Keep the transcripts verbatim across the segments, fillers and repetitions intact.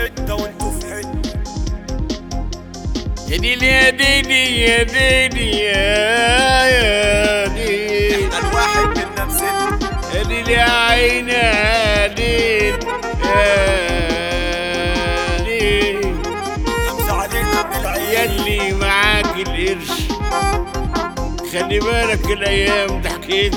حتة وانتوا في حتة. يا ديني يا ديني يا ديني يا ديني احنا الواحد منا بستة. يا ديني يا عيني يا ديني يا ديني خمسة علينا من العيال. ياللي معاك القرش خلي بالك الايام ضحكتلي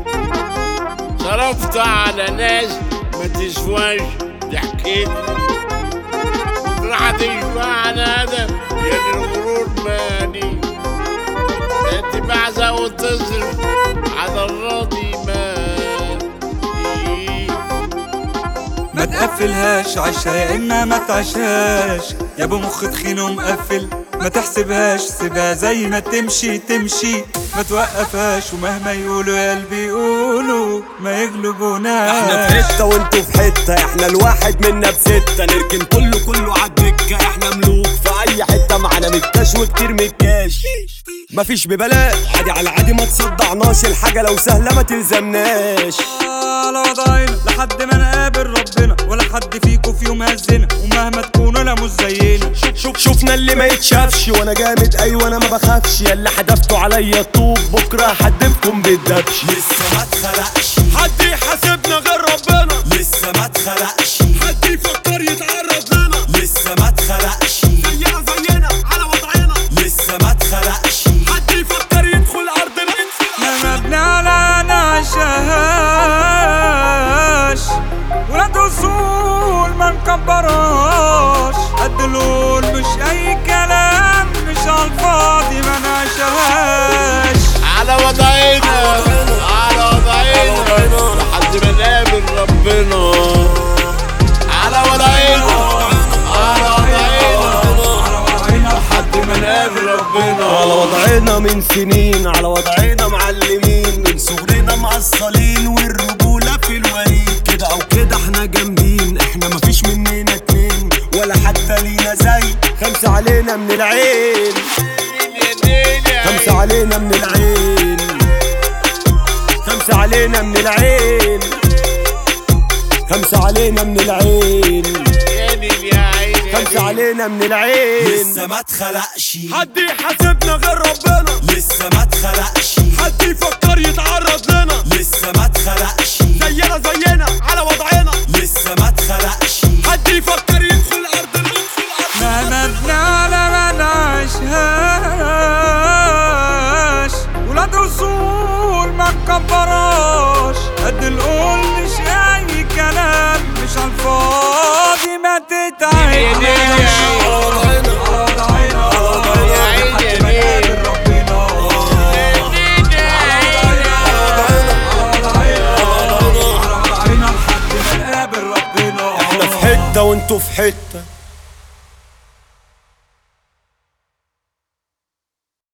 صرفت على ناس ما تسواش ضحكتلي راح تشبع على هدف يا الغرور مالي انت بعزة وتصرف على الراضي مالي. ما تقفلهاش عشا يا اما ما تعشاش يا ابو مخ تخين ومقفل ما تحسبهاش سيبها زي ما تمشي تمشي ما توقفهاش ومهما يقولوا يا قلبي يقولوا ما يغلبوناش. احنا في حتة وانتوا في حتة. احنا الواحد منا بستة نركن كله كله عالدكة. احنا ملوك في اي حتة معانا مكاش وكتير مكاش مفيش ببلاش عادي على عادي ما تصدعناش الحاجة لو سهلة ما تلزمناش. على وضعنا لحد ما نقابل ربنا ولا حد فيكو في يوم هزنا ومهما تكونوا لا مش زينا. شوف شوفنا اللي ما يتشافش وانا جامد ايوه انا ما بخافش يا اللي حدفتوا عليا الطوب بكره هحدفكم بالدبش. لسه ما اتخلقش حد يحاسبنا غير ربنا. لسه ما اتخلقش حد يفكر يتعرض لنا. لسه ما اتخلقش زينا زينا على وضعنا. لسه ما اتخلقش حد يفكر يدخل ارضنا. ما مبني على نعشاهاش ولاد اصول ما نكبرهاش قد القول مش اي كلام مش عالفاضي ما نعشاهاش. على وضعنا على وضعنا لحد ما نقابل ربنا. على وضعنا على وضعنا لحد ما نقابل ربنا. على وضعنا من سنين على وضعنا معلمين من صغرنا معصلين والرجولة في الوريد كده او كده احنا جامدين. احنا مفيش مننا اتنين ولا حتى لينا زي. خمسة علينا من العين خمسة علينا من العين خمسة علينا من العين خمسة علينا من العين خمسة علينا من العين. لسه ما اتخلقش حد يحاسبنا غير ربنا. لسه ما اتخلقش حد يفكر يتعرض لنا. لسه ما اتخلقش زينا زينا على وضعنا. لسه ما اتخلقش حد يفكر يدخل ارضنا. ما مبني على ما نعشهاش ولاد اصول ما نكبرهاش قد القول مش اي كلام مش عالفاضي ما تتعبناش. احنا في حتة وانتوا في حتة.